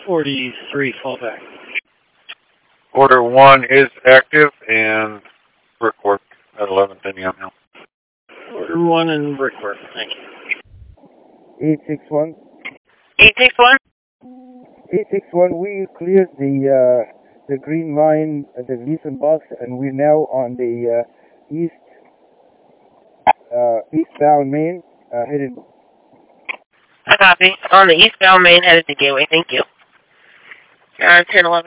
43, fallback. Order 1 is active and brickwork at 11th and Yum Hill. Order 1 and brickwork, thank you. 861. 861? 861, we cleared the green line at the Gleason bus, and we're now on the eastbound main, headed. I copy. On the eastbound main, headed to Gateway. Thank you. 1011.